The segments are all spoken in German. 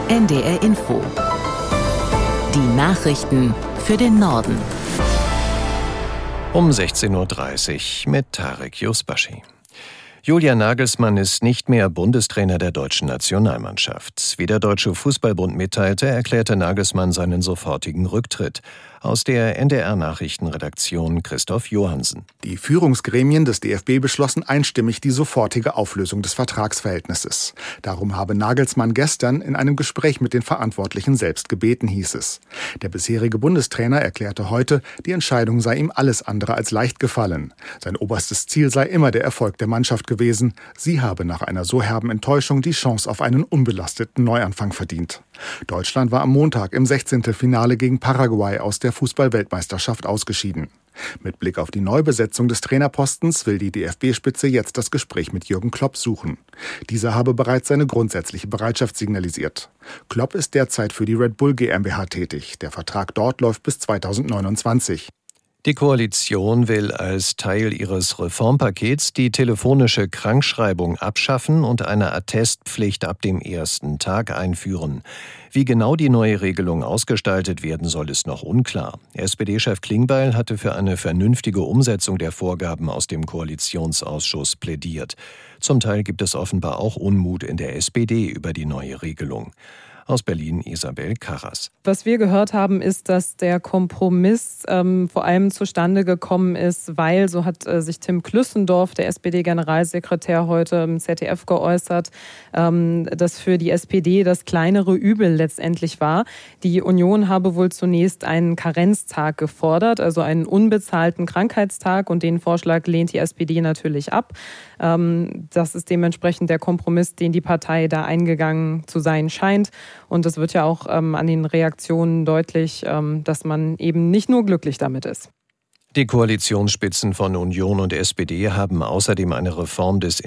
NDR Info. Die Nachrichten für den Norden. Um 16.30 Uhr mit Tarek Yusbashi. Julian Nagelsmann ist nicht mehr Bundestrainer der deutschen Nationalmannschaft. Wie der Deutsche Fußballbund mitteilte, erklärte Nagelsmann seinen sofortigen Rücktritt. Aus der NDR-Nachrichtenredaktion Christoph Johansen. Die Führungsgremien des DFB beschlossen einstimmig die sofortige Auflösung des Vertragsverhältnisses. Darum habe Nagelsmann gestern in einem Gespräch mit den Verantwortlichen selbst gebeten, hieß es. Der bisherige Bundestrainer erklärte heute, die Entscheidung sei ihm alles andere als leicht gefallen. Sein oberstes Ziel sei immer der Erfolg der Mannschaft gewesen. Sie habe nach einer so herben Enttäuschung die Chance auf einen unbelasteten Neuanfang verdient. Deutschland war am Montag im 16. Finale gegen Paraguay aus der Fußball-Weltmeisterschaft ausgeschieden. Mit Blick auf die Neubesetzung des Trainerpostens will die DFB-Spitze jetzt das Gespräch mit Jürgen Klopp suchen. Dieser habe bereits seine grundsätzliche Bereitschaft signalisiert. Klopp ist derzeit für die Red Bull GmbH tätig. Der Vertrag dort läuft bis 2029. Die Koalition will als Teil ihres Reformpakets die telefonische Krankschreibung abschaffen und eine Attestpflicht ab dem ersten Tag einführen. Wie genau die neue Regelung ausgestaltet werden soll, ist noch unklar. SPD-Chef Klingbeil hatte für eine vernünftige Umsetzung der Vorgaben aus dem Koalitionsausschuss plädiert. Zum Teil gibt es offenbar auch Unmut in der SPD über die neue Regelung. Aus Berlin Isabel Karras. Was wir gehört haben, ist, dass der Kompromiss vor allem zustande gekommen ist, weil, so hat sich Tim Klüssendorf, der SPD-Generalsekretär, heute im ZDF geäußert, dass für die SPD das kleinere Übel letztendlich war. Die Union habe wohl zunächst einen Karenztag gefordert, also einen unbezahlten Krankheitstag, und den Vorschlag lehnt die SPD natürlich ab. Das ist dementsprechend der Kompromiss, den die Partei da eingegangen zu sein scheint. Und es wird ja auch an den Reaktionen deutlich, dass man eben nicht nur glücklich damit ist. Die Koalitionsspitzen von Union und SPD haben außerdem eine Reform des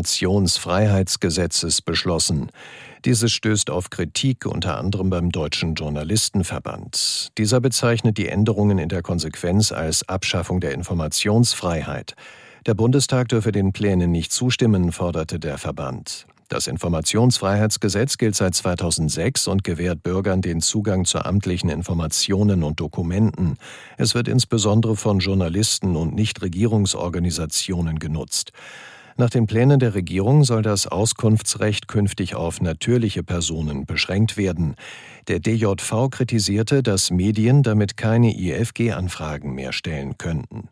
Informationsfreiheitsgesetzes beschlossen. Dieses stößt auf Kritik, unter anderem beim Deutschen Journalistenverband. Dieser bezeichnet die Änderungen in der Konsequenz als Abschaffung der Informationsfreiheit. Der Bundestag dürfe den Plänen nicht zustimmen, forderte der Verband. Das Informationsfreiheitsgesetz gilt seit 2006 und gewährt Bürgern den Zugang zu amtlichen Informationen und Dokumenten. Es wird insbesondere von Journalisten und Nichtregierungsorganisationen genutzt. Nach den Plänen der Regierung soll das Auskunftsrecht künftig auf natürliche Personen beschränkt werden. Der DJV kritisierte, dass Medien damit keine IFG-Anfragen mehr stellen könnten.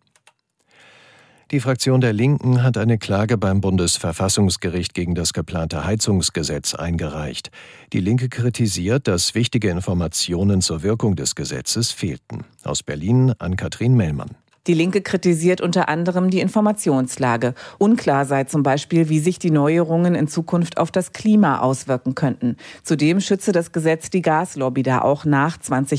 Die Fraktion der Linken hat eine Klage beim Bundesverfassungsgericht gegen das geplante Heizungsgesetz eingereicht. Die Linke kritisiert, dass wichtige Informationen zur Wirkung des Gesetzes fehlten. Aus Berlin Ann-Kathrin Mellmann. Die Linke kritisiert unter anderem die Informationslage. Unklar sei zum Beispiel, wie sich die Neuerungen in Zukunft auf das Klima auswirken könnten. Zudem schütze das Gesetz die Gaslobby, da auch nach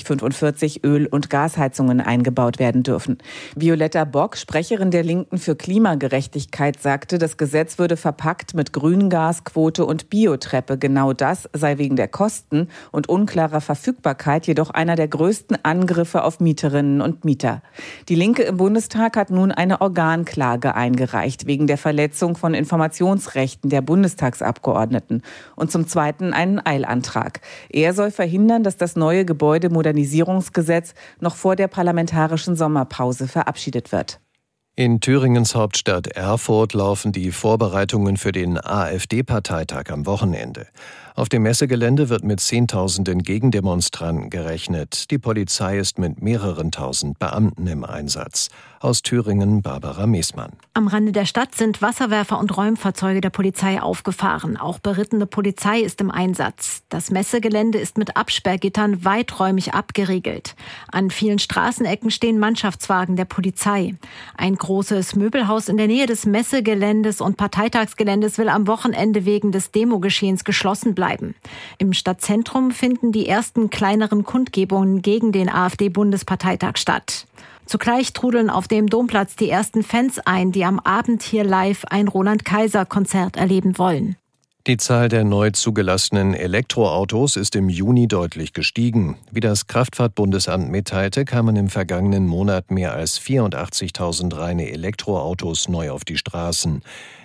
2045 Öl- und Gasheizungen eingebaut werden dürfen. Violetta Bock, Sprecherin der Linken für Klimagerechtigkeit, sagte, das Gesetz würde verpackt mit Grüngasquote und Biotreppe. Genau das sei wegen der Kosten und unklarer Verfügbarkeit jedoch einer der größten Angriffe auf Mieterinnen und Mieter. Die Linke im Bundestag hat nun eine Organklage eingereicht wegen der Verletzung von Informationsrechten der Bundestagsabgeordneten und zum Zweiten einen Eilantrag. Er soll verhindern, dass das neue Gebäudemodernisierungsgesetz noch vor der parlamentarischen Sommerpause verabschiedet wird. In Thüringens Hauptstadt Erfurt laufen die Vorbereitungen für den AfD-Parteitag am Wochenende. Auf dem Messegelände wird mit Zehntausenden Gegendemonstranten gerechnet. Die Polizei ist mit mehreren tausend Beamten im Einsatz. Aus Thüringen Barbara Meßmann. Am Rande der Stadt sind Wasserwerfer und Räumfahrzeuge der Polizei aufgefahren. Auch berittene Polizei ist im Einsatz. Das Messegelände ist mit Absperrgittern weiträumig abgeriegelt. An vielen Straßenecken stehen Mannschaftswagen der Polizei. Ein großes Möbelhaus in der Nähe des Messegeländes und Parteitagsgeländes will am Wochenende wegen des Demogeschehens geschlossen bleiben. Im Stadtzentrum finden die ersten kleineren Kundgebungen gegen den AfD-Bundesparteitag statt. Zugleich trudeln auf dem Domplatz die ersten Fans ein, die am Abend hier live ein Roland-Kaiser-Konzert erleben wollen. Die Zahl der neu zugelassenen Elektroautos ist im Juni deutlich gestiegen. Wie das Kraftfahrtbundesamt mitteilte, kamen im vergangenen Monat mehr als 84.000 reine Elektroautos neu auf die Straßen.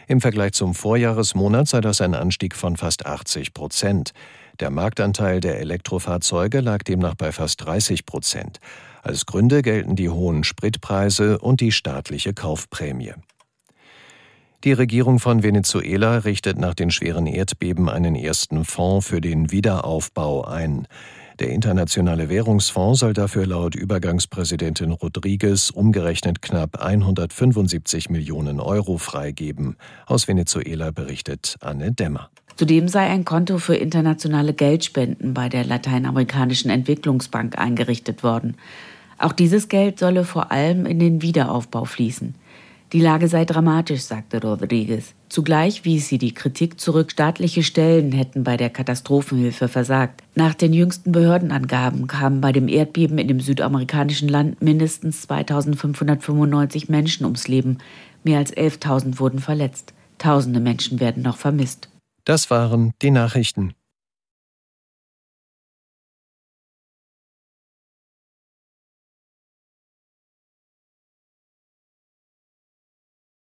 Im Vergleich zum Vorjahresmonat sei das ein Anstieg von fast 80%. Der Marktanteil der Elektrofahrzeuge lag demnach bei fast 30%. Als Gründe gelten die hohen Spritpreise und die staatliche Kaufprämie. Die Regierung von Venezuela richtet nach den schweren Erdbeben einen ersten Fonds für den Wiederaufbau ein. Der Internationale Währungsfonds soll dafür laut Übergangspräsidentin Rodriguez umgerechnet knapp 175 Millionen Euro freigeben. Aus Venezuela berichtet Anne Dämmer. Zudem sei ein Konto für internationale Geldspenden bei der Lateinamerikanischen Entwicklungsbank eingerichtet worden. Auch dieses Geld solle vor allem in den Wiederaufbau fließen. Die Lage sei dramatisch, sagte Rodriguez. Zugleich wies sie die Kritik zurück, staatliche Stellen hätten bei der Katastrophenhilfe versagt. Nach den jüngsten Behördenangaben kamen bei dem Erdbeben in dem südamerikanischen Land mindestens 2.595 Menschen ums Leben. Mehr als 11.000 wurden verletzt. Tausende Menschen werden noch vermisst. Das waren die Nachrichten.